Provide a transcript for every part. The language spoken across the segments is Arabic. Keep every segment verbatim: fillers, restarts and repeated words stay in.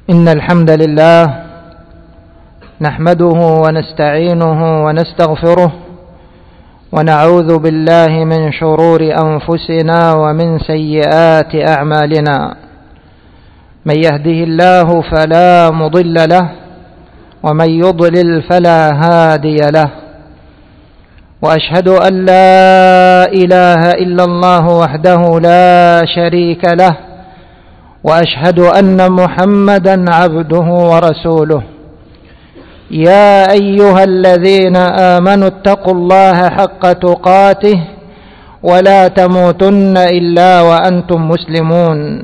إن الحمد لله نحمده ونستعينه ونستغفره ونعوذ بالله من شرور أنفسنا ومن سيئات أعمالنا. من يهده الله فلا مضل له ومن يضلل فلا هادي له، وأشهد أن لا إله إلا الله وحده لا شريك له، وأشهد أن محمدا عبده ورسوله. يا أيها الذين آمنوا اتقوا الله حق تقاته ولا تموتن إلا وأنتم مسلمون.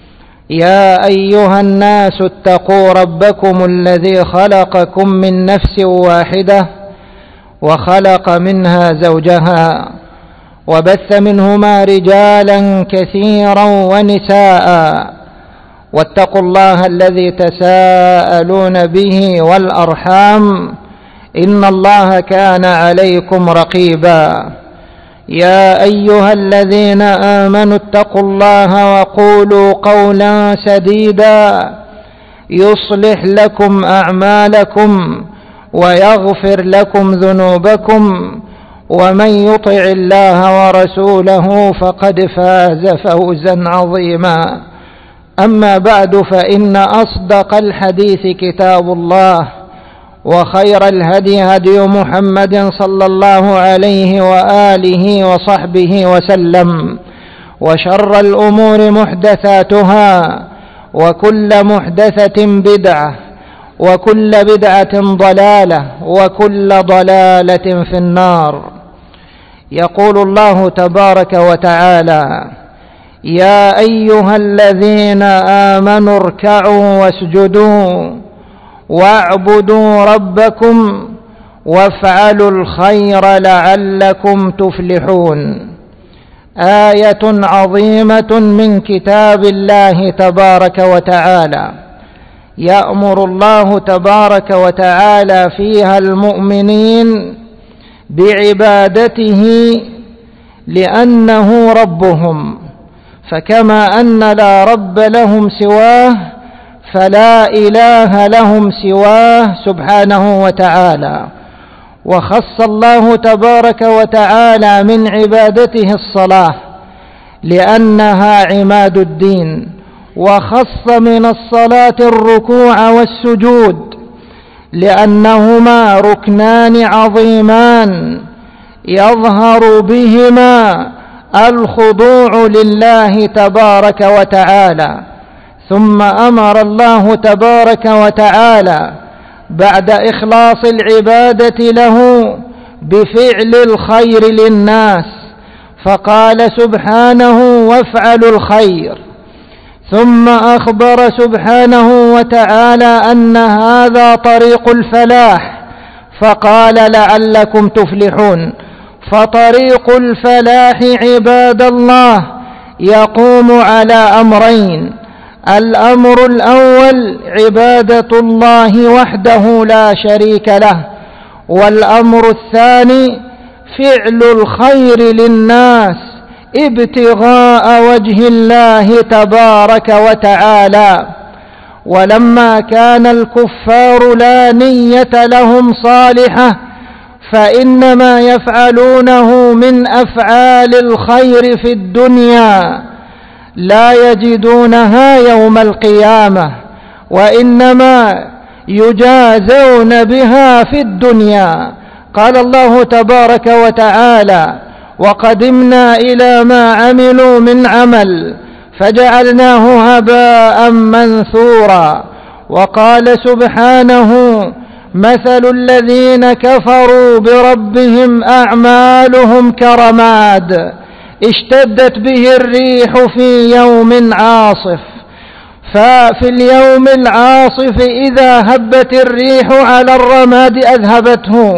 يا أيها الناس اتقوا ربكم الذي خلقكم من نفس واحدة وخلق منها زوجها وبث منهما رجالا كثيرا ونساء، واتقوا الله الذي تساءلون به والأرحام إن الله كان عليكم رقيبا. يا أيها الذين آمنوا اتقوا الله وقولوا قولا سديدا يصلح لكم أعمالكم ويغفر لكم ذنوبكم، ومن يطع الله ورسوله فقد فاز فوزا عظيما. أما بعد، فإن أصدق الحديث كتاب الله، وخير الهدي هدي محمد صلى الله عليه وآله وصحبه وسلم، وشر الأمور محدثاتها، وكل محدثة بدعة، وكل بدعة ضلالة، وكل ضلالة في النار. يقول الله تبارك وتعالى: يا أيها الذين آمنوا اركعوا واسجدوا واعبدوا ربكم وافعلوا الخير لعلكم تفلحون. آية عظيمة من كتاب الله تبارك وتعالى، يأمر الله تبارك وتعالى فيها المؤمنين بعبادته لأنه ربهم، فكما أن لا رب لهم سواه فلا إله لهم سواه سبحانه وتعالى. وخص الله تبارك وتعالى من عبادته الصلاة لأنها عماد الدين، وخص من الصلاة الركوع والسجود لأنهما ركنان عظيمان يظهر بهما الخضوع لله تبارك وتعالى. ثم أمر الله تبارك وتعالى بعد إخلاص العبادة له بفعل الخير للناس، فقال سبحانه: وافعلوا الخير. ثم أخبر سبحانه وتعالى أن هذا طريق الفلاح، فقال: لعلكم تفلحون. فطريق الفلاح عباد الله يقوم على أمرين: الأمر الأول عبادة الله وحده لا شريك له، والأمر الثاني فعل الخير للناس ابتغاء وجه الله تبارك وتعالى. ولما كان الكفار لا نية لهم صالحة، فإنما يفعلونه من أفعال الخير في الدنيا لا يجدونها يوم القيامة، وإنما يجازون بها في الدنيا. قال الله تبارك وتعالى: وقدمنا إلى ما عملوا من عمل فجعلناه هباء منثورا. وقال سبحانه: مثل الذين كفروا بربهم أعمالهم كرماد اشتدت به الريح في يوم عاصف. ففي اليوم العاصف إذا هبت الريح على الرماد أذهبته،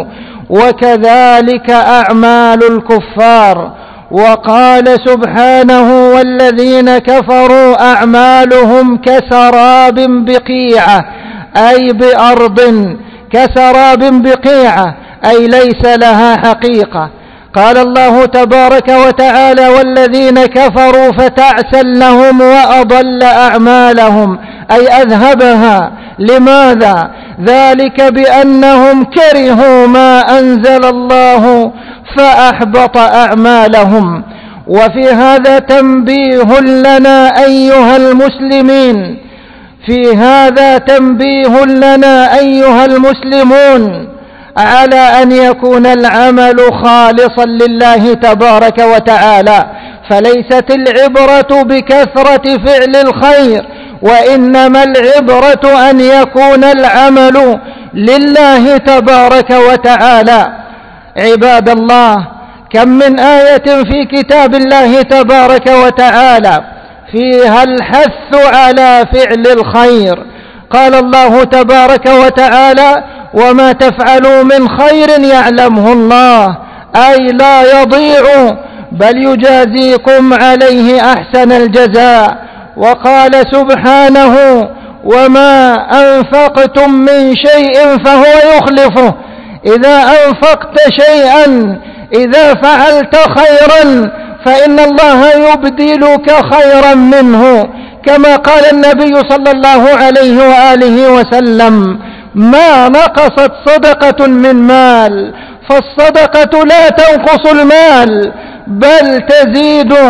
وكذلك أعمال الكفار. وقال سبحانه: والذين كفروا أعمالهم كسراب بقيعة، أي بأرض كسراب بقيعة، أي ليس لها حقيقة. قال الله تبارك وتعالى: والذين كفروا فتعسا لهم وأضل أعمالهم، أي أذهبها. لماذا؟ ذلك بأنهم كرهوا ما أنزل الله فأحبط أعمالهم. وفي هذا تنبيه لنا أيها المسلمين، في هذا تنبيه لنا أيها المسلمون على أن يكون العمل خالصا لله تبارك وتعالى، فليست العبرة بكثرة فعل الخير، وإنما العبرة أن يكون العمل لله تبارك وتعالى. عباد الله، كم من آية في كتاب الله تبارك وتعالى فيها الحث على فعل الخير. قال الله تبارك وتعالى: وما تفعلوا من خير يعلمه الله، أي لا يضيع بل يجازيكم عليه أحسن الجزاء. وقال سبحانه: وما أنفقتم من شيء فهو يخلفه. إذا أنفقت شيئا، إذا فعلت خيرا، فإن الله يبدلك خيرا منه، كما قال النبي صلى الله عليه وآله وسلم: ما نقصت صدقة من مال، فالصدقة لا تنقص المال بل تزيده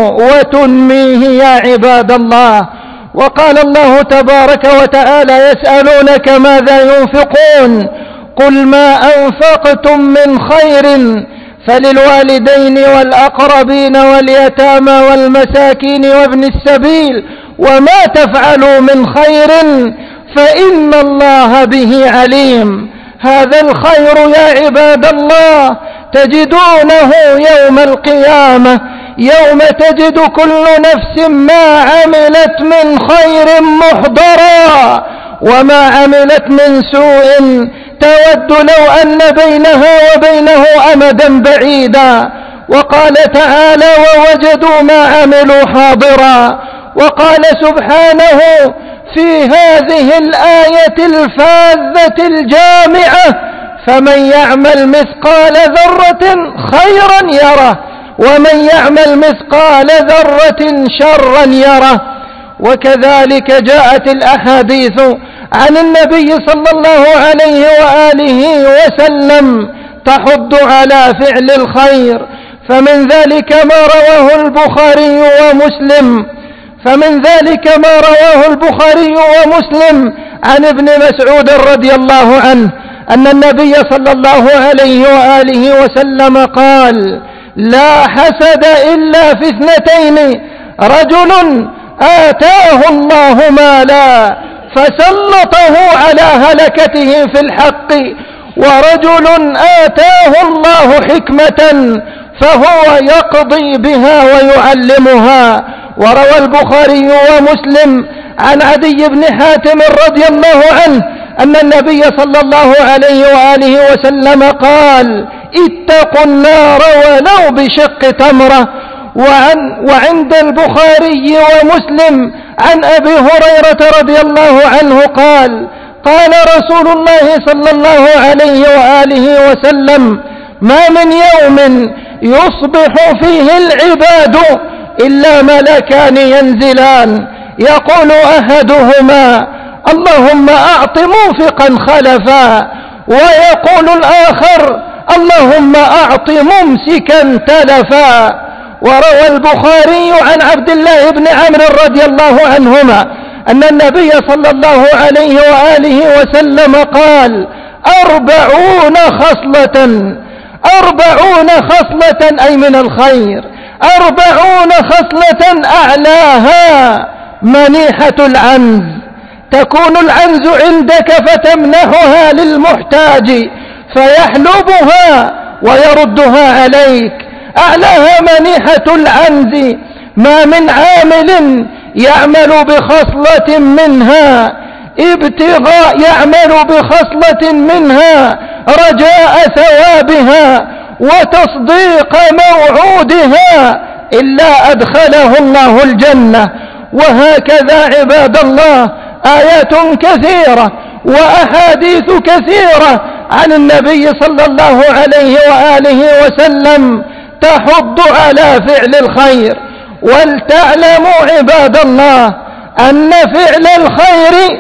وتنميه يا عباد الله. وقال الله تبارك وتعالى: يسألونك ماذا ينفقون، قل ما أنفقتم من خير فللوالدين والأقربين واليتامى والمساكين وابن السبيل، وما تفعلوا من خير فإن الله به عليم. هذا الخير يا عباد الله تجدونه يوم القيامة، يوم تجد كل نفس ما عملت من خير محضرا، وما عملت من سوء تود لو أن بينها وبينه أمدا بعيدا. وقال تعالى: ووجدوا ما عملوا حاضرا. وقال سبحانه في هذه الآية الفاذة الجامعة: فمن يعمل مثقال ذرة خيرا يره، ومن يعمل مثقال ذرة شرا يره. وكذلك جاءت الأحاديث عن النبي صلى الله عليه وآله وسلم تحض على فعل الخير، فمن ذلك ما رواه البخاري ومسلم فمن ذلك ما رواه البخاري ومسلم عن ابن مسعود رضي الله عنه أن النبي صلى الله عليه وآله وسلم قال: لا حسد إلا في اثنتين، رجل آتاه الله مالا فسلطه على هلكته في الحق، ورجل آتاه الله حكمة فهو يقضي بها ويعلمها. وروى البخاري ومسلم عن عدي بن حاتم رضي الله عنه أن النبي صلى الله عليه وآله وسلم قال: اتقوا النار ولو بشق تمرة. وعن وعند البخاري ومسلم عن أبي هريرة رضي الله عنه قال: قال رسول الله صلى الله عليه وآله وسلم: ما من يوم يصبح فيه العباد إلا ملكان ينزلان، يقول أحدهما: اللهم أعط منفقا خلفا، ويقول الآخر: اللهم أعط ممسكا تلفا. وروى البخاري عن عبد الله بن عمرو رضي الله عنهما أن النبي صلى الله عليه وآله وسلم قال: أربعون خصلة أربعون خصلة أي من الخير، أربعون خصلة أعلاها منيحة العنز، تكون العنز عندك فتمنحها للمحتاج فيحلبها ويردها عليك. أعلاها منيحة العنز، ما من عامل يعمل بخصلة منها ابتغاء يعمل بخصلة منها رجاء ثوابها وتصديق موعودها إلا أدخله الله الجنة. وهكذا عباد الله آيات كثيرة وأحاديث كثيرة عن النبي صلى الله عليه وآله وسلم تحض على فعل الخير. ولتعلموا عباد الله أن فعل الخير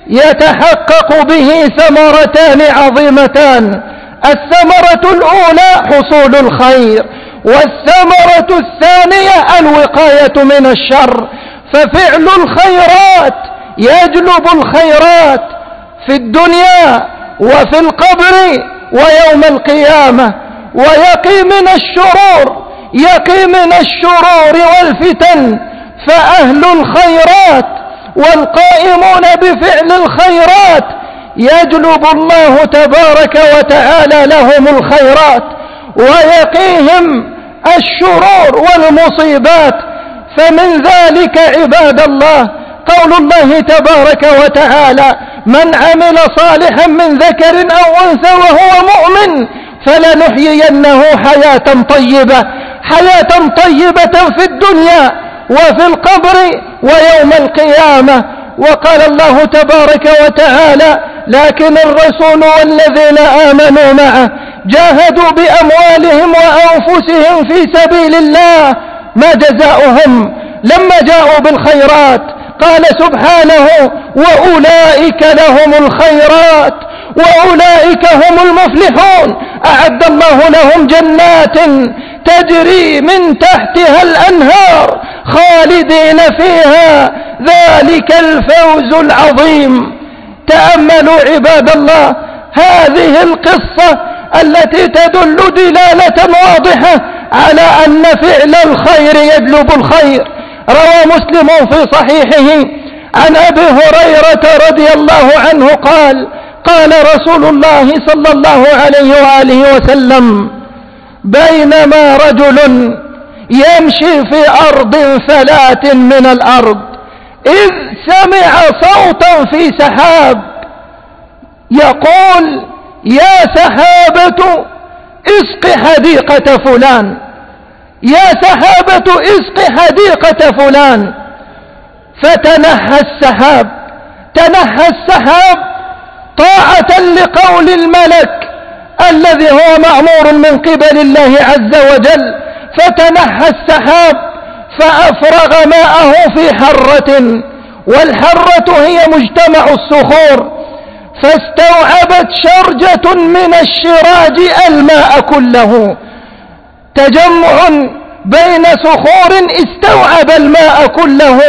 يتحقق به ثمرتان عظيمتان: الثمرة الأولى حصول الخير، والثمرة الثانية الوقاية من الشر. ففعل الخيرات يجلب الخيرات في الدنيا وفي القبر ويوم القيامة، ويقي من الشرور يقي من الشرور والفتن. فأهل الخيرات والقائمون بفعل الخيرات يجلب الله تبارك وتعالى لهم الخيرات ويقيهم الشرور والمصيبات. فمن ذلك عباد الله قول الله تبارك وتعالى: من عمل صالحا من ذكر أو أنثى وهو مؤمن فلنحيينه حياة طيبة حياة طيبة في الدنيا وفي القبر ويوم القيامة. وقال الله تبارك وتعالى: لكن الرسول والذين آمنوا معه جاهدوا بأموالهم وأنفسهم في سبيل الله ما جزاؤهم لما جاءوا بالخيرات. قال سبحانه: وأولئك لهم الخيرات وأولئك هم المفلحون. أعد الله لهم جنات تجري من تحتها الأنهار خالدين فيها، ذلك الفوز العظيم. تأملوا عباد الله هذه القصة التي تدل دلالة واضحة على أن فعل الخير يجلب الخير. روى مسلم في صحيحه عن أبي هريرة رضي الله عنه قال: قال رسول الله صلى الله عليه وآله وسلم: بينما رجل يمشي في أرض فلاة من الأرض إذ سمع صوتا في سحاب يقول: يا سحابة اسق حديقة فلان، يا سحابة اسق حديقة فلان. فتنحى السحاب تنحى السحاب طاعة لقول الملك الذي هو مأمور من قبل الله عز وجل. فتنحى السحاب فأفرغ ماءه في حرة، والحرة هي مجتمع الصخور، فاستوعبت شرجة من الشراج الماء كله. تجمع بين صخور استوعب الماء كله.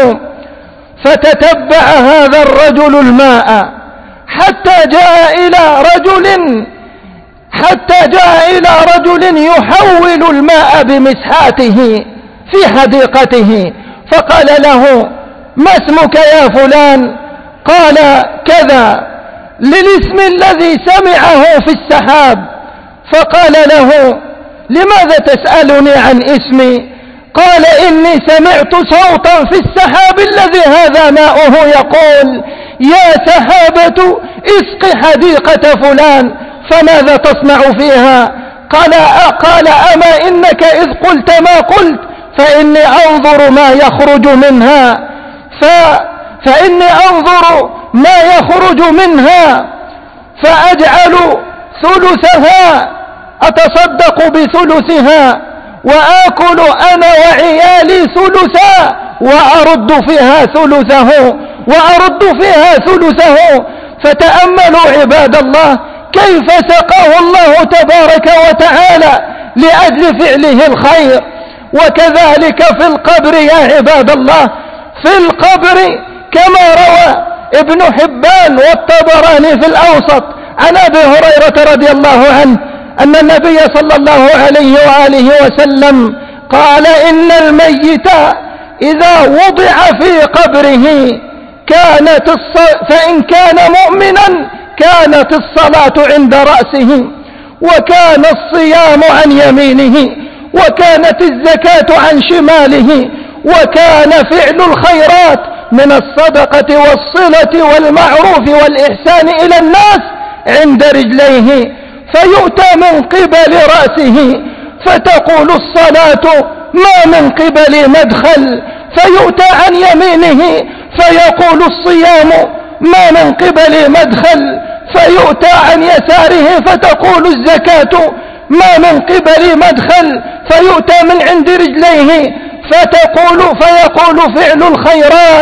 فتتبع هذا الرجل الماء حتى جاء إلى رجل حتى جاء إلى رجل يحول الماء بمسحاته في حديقته، فقال له: ما اسمك يا فلان؟ قال: كذا، للاسم الذي سمعه في السحاب. فقال له: لماذا تسألني عن اسمي؟ قال: إني سمعت صوتا في السحاب الذي هذا ماؤه يقول: يا سحابة اسق حديقة فلان، فماذا تصنع فيها؟ قال قال أما إنك إذ قلت ما قلت فإني أنظر ما يخرج منها ف فإني أنظر ما يخرج منها فأجعل ثلثها، أتصدق بثلثها وآكل أنا وعيالي ثلثا وأرد فيها ثلثه وأرد فيها ثلثه. فتأملوا عباد الله كيف سقاه الله تبارك وتعالى لأجل فعله الخير. وكذلك في القبر يا عباد الله، في القبر كما روى ابن حبان والطبراني في الأوسط عن أبي هريرة رضي الله عنه أن النبي صلى الله عليه وآله وسلم قال: إن الميت إذا وضع في قبره كانت الص... فإن كان مؤمنا كانت الصلاة عند رأسه، وكان الصيام عن يمينه، وكانت الزكاة عن شماله، وكان فعل الخيرات من الصدقة والصلة والمعروف والإحسان إلى الناس عند رجليه. فيؤتى من قبل رأسه فتقول الصلاة ما من قبل مدخل، فيؤتى عن يمينه فيقول الصيام ما من قبل مدخل، فيؤتى عن يساره فتقول الزكاة ما من قبل مدخل، فيؤتى من عند رجليه فتقول فيقول فعل الخيرات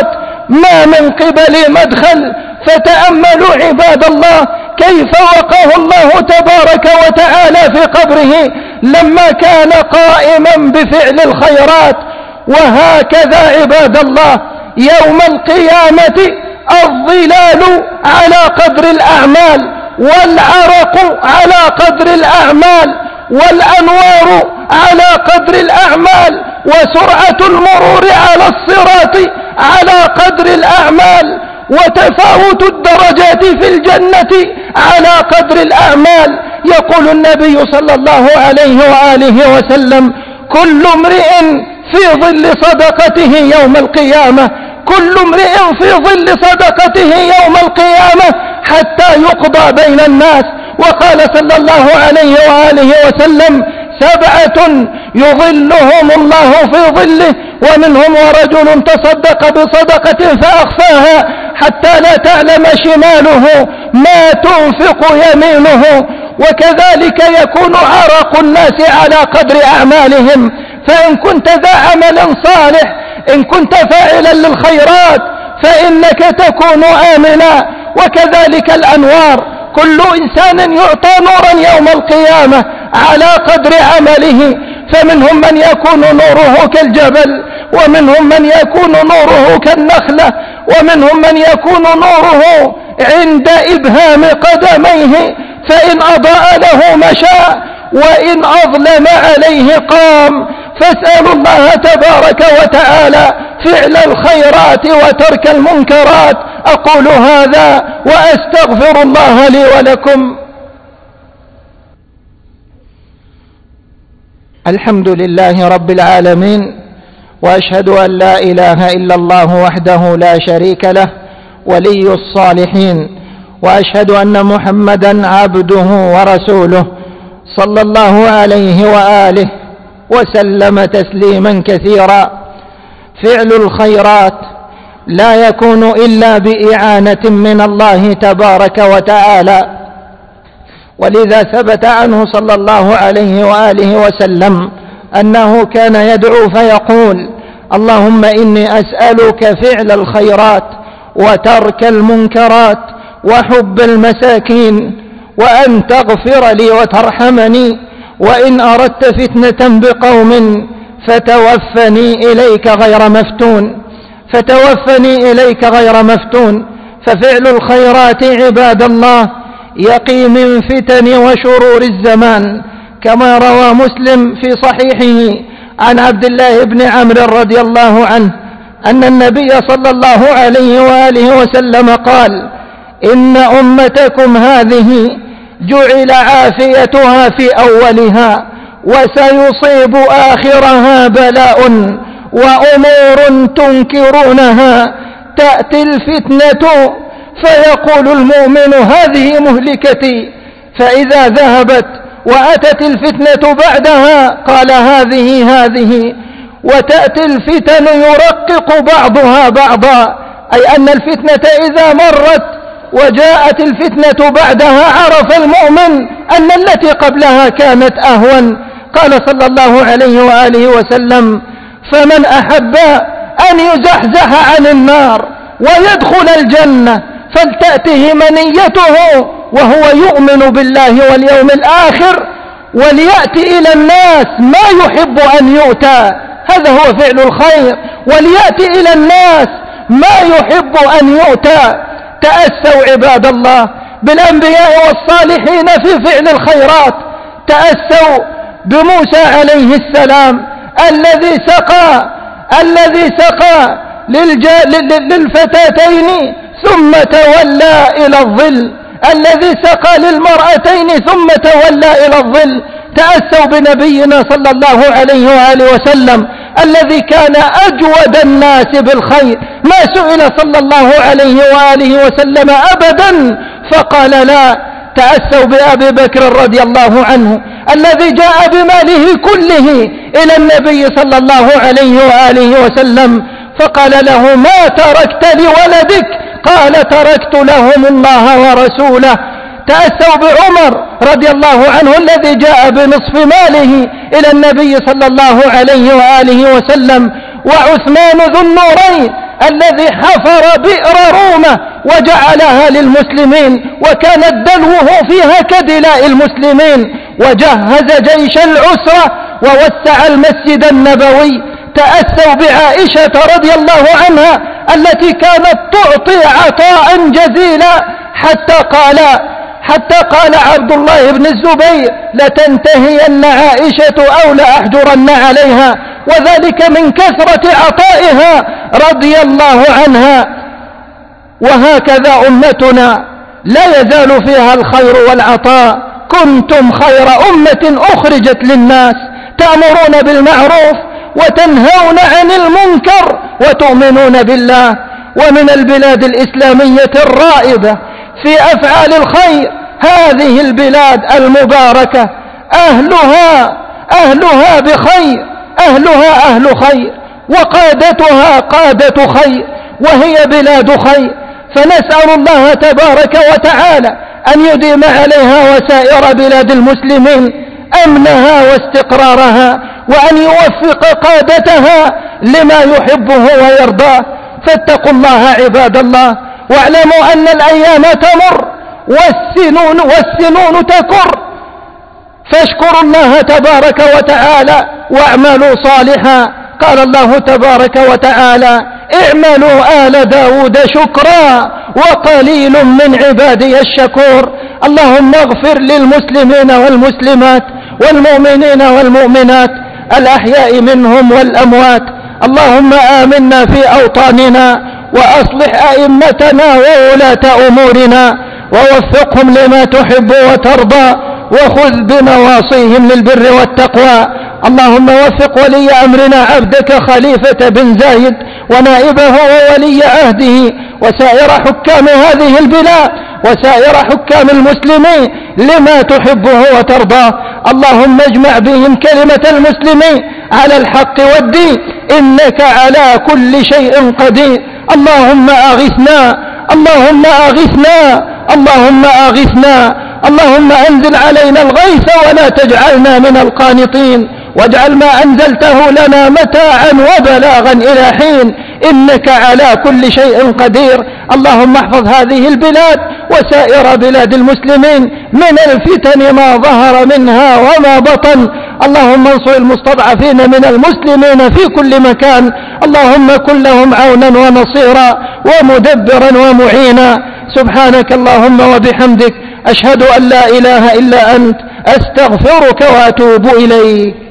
ما من قبل مدخل. فتأملوا عباد الله كيف وقاه الله تبارك وتعالى في قبره لما كان قائما بفعل الخيرات. وهكذا عباد الله يوم القيامة الظلال على قدر الأعمال، والعرق على قدر الأعمال، والأنوار على قدر الأعمال، وسرعة المرور على الصراط على قدر الأعمال، وتفاوت الدرجات في الجنة على قدر الأعمال. يقول النبي صلى الله عليه وآله وسلم: كل امرئ في ظل صدقته يوم القيامة، كل امرئ في ظل صدقته يوم القيامة حتى يقضى بين الناس. وقال صلى الله عليه وآله وسلم: سبعة يظلهم الله في ظله، ومنهم ورجل تصدق بصدقة فأخفاها حتى لا تعلم شماله ما تنفق يمينه. وكذلك يكون عرق الناس على قدر أعمالهم. فإن كنت ذا عمل صالح، إن كنت فاعلا للخيرات، فإنك تكون آمنا. وكذلك الأنوار، كل إنسان يعطى نورا يوم القيامة على قدر عمله. فمنهم من يكون نوره كالجبل، ومنهم من يكون نوره كالنخلة، ومنهم من يكون نوره عند إبهام قدميه، فإن أضاء له مشى، وإن أظلم عليه قام. فاسألوا الله تبارك وتعالى فعل الخيرات وترك المنكرات. أقول هذا وأستغفر الله لي ولكم. الحمد لله رب العالمين، وأشهد أن لا إله إلا الله وحده لا شريك له ولي الصالحين، وأشهد أن محمدا عبده ورسوله صلى الله عليه وآله وسلم تسليما كثيرا. فعل الخيرات لا يكون إلا بإعانة من الله تبارك وتعالى، ولذا ثبت عنه صلى الله عليه وآله وسلم أنه كان يدعو فيقول: اللهم إني أسألك فعل الخيرات وترك المنكرات وحب المساكين، وأن تغفر لي وترحمني، وإن أردت فتنة بقوم فتوفني إليك غير مفتون فتوفني إليك غير مفتون. ففعل الخيرات عباد الله يقي من فتن وشرور الزمان، كما روى مسلم في صحيحه عن عبد الله بن عمرو رضي الله عنه أن النبي صلى الله عليه وآله وسلم قال: إن أمتكم هذه جعل عافيتها في أولها، وسيصيب آخرها بلاء وأمور تنكرونها. تأتي الفتنة فيقول المؤمن: هذه مهلكتي، فإذا ذهبت وأتت الفتنة بعدها قال: هذه هذه. وتأتي الفتن يرقق بعضها بعضا، أي أن الفتنة إذا مرت وجاءت الفتنة بعدها عرف المؤمن أن التي قبلها كانت أهون. قال صلى الله عليه وآله وسلم: فمن أحب أن يزحزح عن النار ويدخل الجنة فلتأته منيته وهو يؤمن بالله واليوم الآخر، وليأتي إلى الناس ما يحب أن يؤتى. هذا هو فعل الخير، وليأتي إلى الناس ما يحب أن يؤتى. تأسوا عباد الله بالأنبياء والصالحين في فعل الخيرات. تأسوا بموسى عليه السلام الذي سقى الذي سقى للفتاتين ثم تولى إلى الظل، الذي سقى للمرأتين ثم تولى إلى الظل. تأسوا بنبينا صلى الله عليه وآله وسلم الذي كان أجود الناس بالخير، ما سئل صلى الله عليه وآله وسلم أبدا فقال لا. تأسوا بأبي بكر رضي الله عنه الذي جاء بماله كله إلى النبي صلى الله عليه وآله وسلم فقال له: ما تركت لولدك؟ قال: تركت لهم الله ورسوله. تأسوا بعمر رضي الله عنه الذي جاء بنصف ماله إلى النبي صلى الله عليه وآله وسلم، وعثمان ذو النورين الذي حفر بئر رومة وجعلها للمسلمين، وكان دلوه فيها كدلاء المسلمين، وجهز جيش العسرة ووسع المسجد النبوي. تأسوا بعائشة رضي الله عنها التي كانت تعطي عطاء جزيلا، حتى قال حتى قال عبد الله بن الزبير: لتنتهين عائشة أو لأحجرن عليها، وذلك من كثرة عطائها رضي الله عنها. وهكذا أمتنا لا يزال فيها الخير والعطاء. كنتم خير أمة أخرجت للناس، تأمرون بالمعروف وتنهون عن المنكر وتؤمنون بالله. ومن البلاد الإسلامية الرائدة في أفعال الخير هذه البلاد المباركة، أهلها أهلها بخير، أهلها أهل خير، وقادتها قادة خير، وهي بلاد خير. فنسأل الله تبارك وتعالى أن يديم عليها وسائر بلاد المسلمين أمنها واستقرارها، وأن يوفق قادتها لما يحبه ويرضاه. فاتقوا الله عباد الله، واعلموا أن الأيام تمر والسنون, والسنون تكر، فاشكروا الله تبارك وتعالى واعملوا صالحا. قال الله تبارك وتعالى: اعملوا آل داود شكرا وقليل من عبادي الشكور. اللهم اغفر للمسلمين والمسلمات والمؤمنين والمؤمنات الأحياء منهم والأموات. اللهم آمنا في أوطاننا، وأصلح أئمتنا وولاة أمورنا، ووفقهم لما تحب وترضى، وخذ بنواصيهم للبر والتقوى. اللهم وفق ولي أمرنا عبدك خليفة بن زايد ونائبه وولي عهده وسائر حكام هذه البلاد وسائر حكام المسلمين لما تحبه وترضاه. اللهم اجمع بهم كلمة المسلمين على الحق والدين، إنك على كل شيء قدير. اللهم أغثنا اللهم أغثنا اللهم أغثنا اللهم أنزل علينا الغيث ولا تجعلنا من القانطين، واجعل ما أنزلته لنا متاعا وبلاغا إلى حين، إنك على كل شيء قدير. اللهم احفظ هذه البلاد وسائر بلاد المسلمين من الفتن ما ظهر منها وما بطن. اللهم انصر المستضعفين من المسلمين في كل مكان. اللهم كن لهم عونا ونصيرا ومدبرا ومعينا. سبحانك اللهم وبحمدك، أشهد أن لا إله إلا أنت، أستغفرك وأتوب إليك.